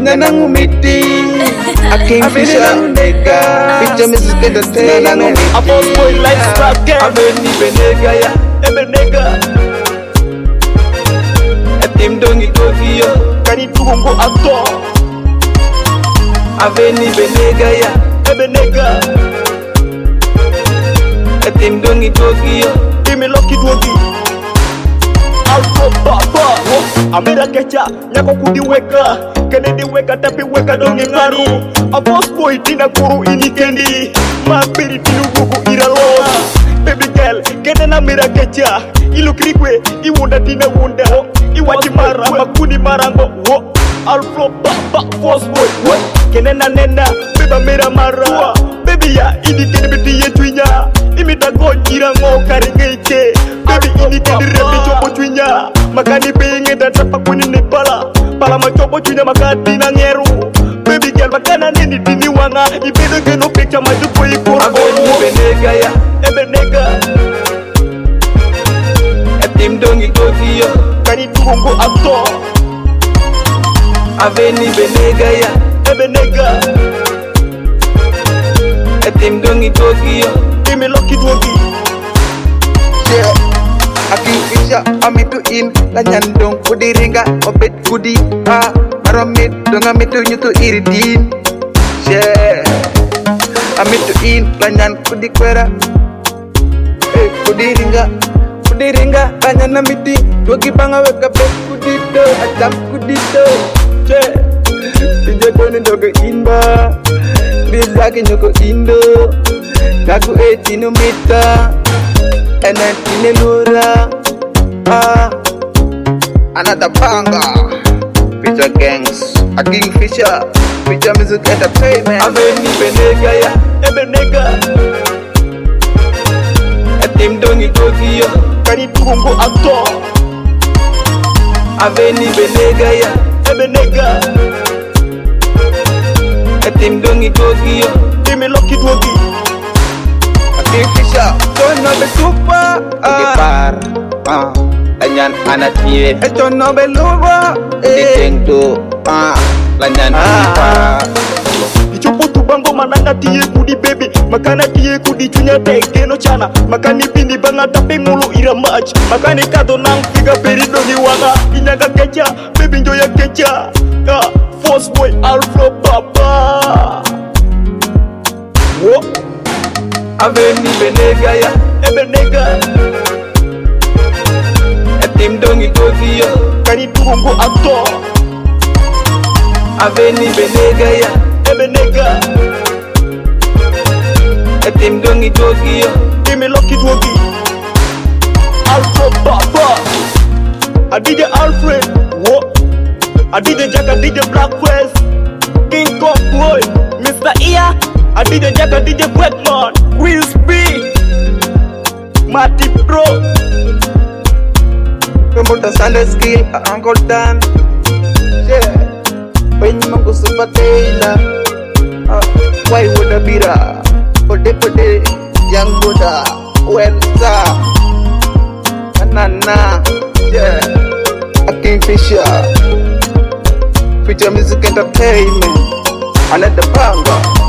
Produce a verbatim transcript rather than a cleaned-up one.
Nanang umiti A kingfisher nigga Feature music entertainment A boss boy lifestyle gang Aveni benega ya Ebe nigga Etim dongi Tokyo Kani tugongo actor Aveni benega ya Ebe nigga Etim dongi Tokyo Imi loki dwogi Alpha Papa Amira kecha Nyako kudi weka Kennedy weka tapi weka dongi ngani A boss boy tina kuru ini kendi Mapiri tinu gugu ira los Baby girl Kene na mira kecha Ilu krikwe Iwunda tina wunda Iwaji mara Makuni marango Wo Alpha Papa boss boy Wo Kene na nena Beba mira mara Baby ya ini kendi biti ye twinya Imita gonjira ngo karingeche Baby ini kendi rebi chopo twinya Makani pinge dan tapa kuni ni pala Pala machopo twinya makati na ngeru Baby girl makana nini dini wanga Ibedo geno picture majupo ikuru Aveni benega ya Ebe nega Etim dongi Tokyo Kani tugongo actor Aveni benega ya Ebe nega Etim dongi Tokyo Imi loki dwogi Yeah A kingfisher amitu in La nyandong kudi ringa Obet kudi ha Maromit dong amitu nyutu iridin Yeah Amitu in La nyan kudi kwera Eh kudi ringa Kudi ringa La nyan amiti Dwogi banga weka bet kudi do Adam kudi do Yeah Tija kone ndogo inba Bizaki nyoko indo Naku etinu mita Enen inelura Ah Another banger Feature gangs A kingfisher Feature music entertainment Aveni benega ya Ebe nega Etim dongi Tokyo Kani tugongo actor Aveni benega ya Ebe nega Etim dongi Tokyo Imi loki dwogi A kingfisher Tono be super Di par ah lanyan anatie Tono be luba di tengdo ah lanyan di par Ichopo tubango mananga tiye kudi baby Makana tiye kudi chunya tegeno chana Makani bindi banga tape ngulu ira match Makani kado nang figa perido ni wanga Inyaga kecha, baby njoya kecha ah, Force boy Alpha Papa Wo Aveni benega ya Ebe nega Etim dongi Tokyo Kani tugongo actor Aveni benega ya Ebe nega Etim dongi Tokyo Imi loki dwogi Alpha Papa A D J Alfred Wo A D J Jack A D J Blackface King Kong Boy Mister Ia A D J Jack A D J Blackman Wills B Mati Pro Promoter Sunday Skill A Uncle Dan Yeah Penyi mangu super Taylor Why would a bira Pode pode Yang Buddha Wensa Banana Yeah A kingfisher Feature music entertainment Another banger